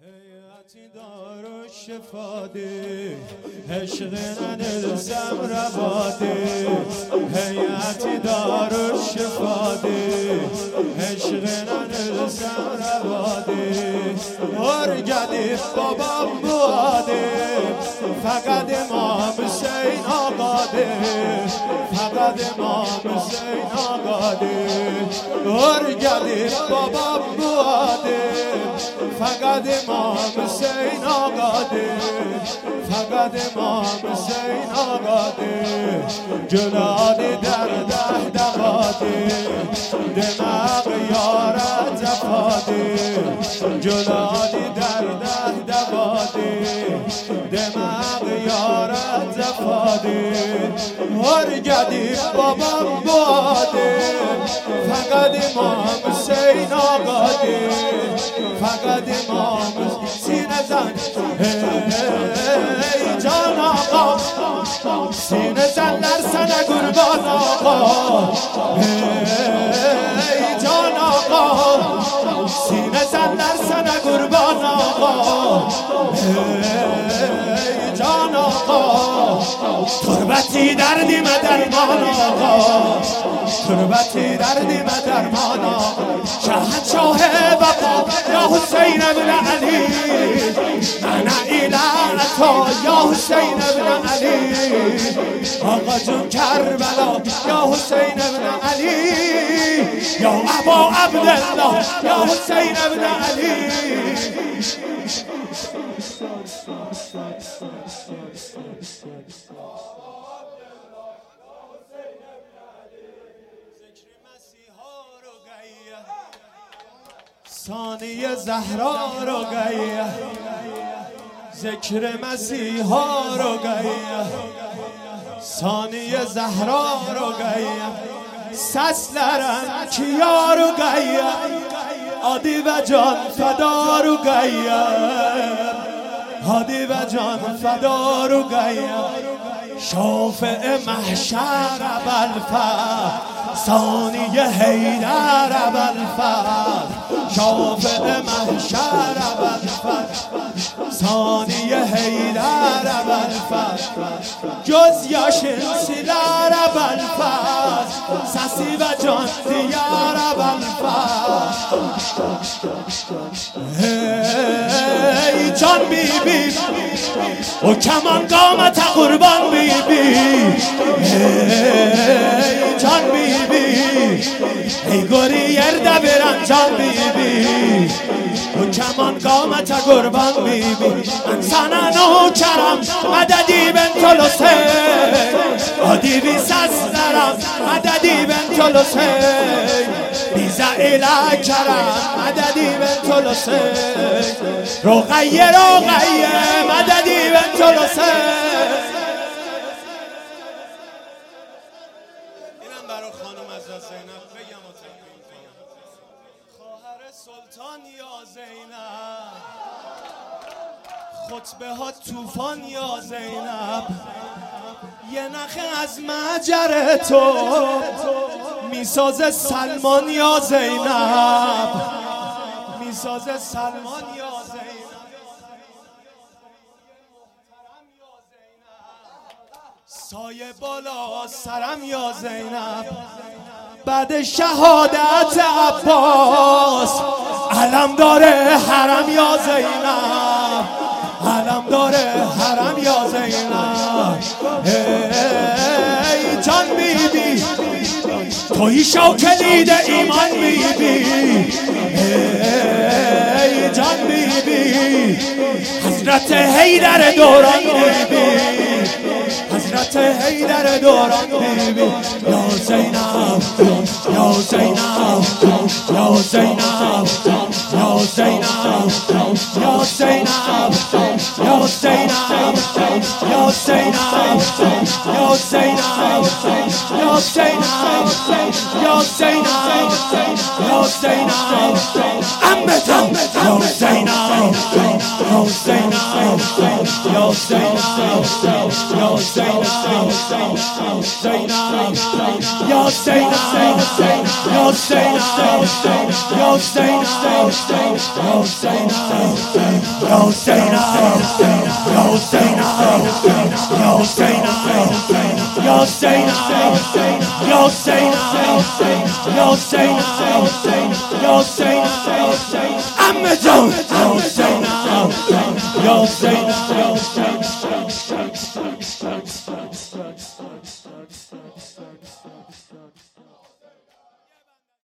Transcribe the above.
هیئتی دار و شفاده عشق ننزم رواده هیئتی دار و شفاده عشق ننزم رواده ارگدی بابام بواده فقط امام حسین آقاده فقط امام حسین آقاده ارگدی بابام بواده فقط امام حسین آقاده فقط امام حسین آقاده جلالی در ده دقاده دماغ یارت زفاده جلالی در ده دقاده دماغ یارت زفاده هرگدی بابام بواده فقط امام حسین آقاده فقط امام سینه زن ای جان آقا سینه زن لرسنه قربان آقا ای جان آقا سینه زن لرسنه قربان آقا ای جان آقا تربتی دردی درمان آقا تربتی دردی درمان آقا شهنشاه وفا یا حسین ابن علی انا ایلتا یا حسین ابن علی آقا جون کربلا یا حسین ابن علی یا ابا عبدالله یا حسین ابن علی ثانی زهرا رو گیه ذکر مسیحا رو گیه ثانی زهرا رو گیه سسلرن کیا رو گیه عادی و جان فدا رو گیه عادی و جان فدا رو گیه شافع محشر بالفر ثانی حیدر بالفر شافع محشر بالفر ثانی حیدر بالفر جز یاشن سیلر بالفر سسی و جان دیار بالفر ای جان بی بی و کمان قامت قربان بی بی ای جان بی بی ای گوری یرده برن جان بی بی و کمان قامت قربان بی بی من سنن و کرم مددی بنت الحسین عادی بی سسلرم مددی بنت الحسین بیزا اله کرم مددی بنت الحسین رقیه مددی بنت الحسین اینم برای خانم از زینب بگم و تکمیل کنم خواهر سلطان یا زینب خطبه ها طوفان یا زینب یه نخه از مجر تو میسازه سلمان یا زینب میسازه سلمان یا زینب سایه بالا سرم یا زینب بعد شهادت عباس علم داره حرم یا زینب علم داره حرم یا زینب ای جان بی بی توی شو کلید ایمان بی بی ای جان بی بی حضرت حیدر دوران بی بی حضرت حیدر دوران بی بی یا زینب یا زینب یا زینب یا زینب یا زینب یا زینب یا زینب یا زینب یا زینب یا زینب یا زینب امتم یا زینب عمه جان یا حسین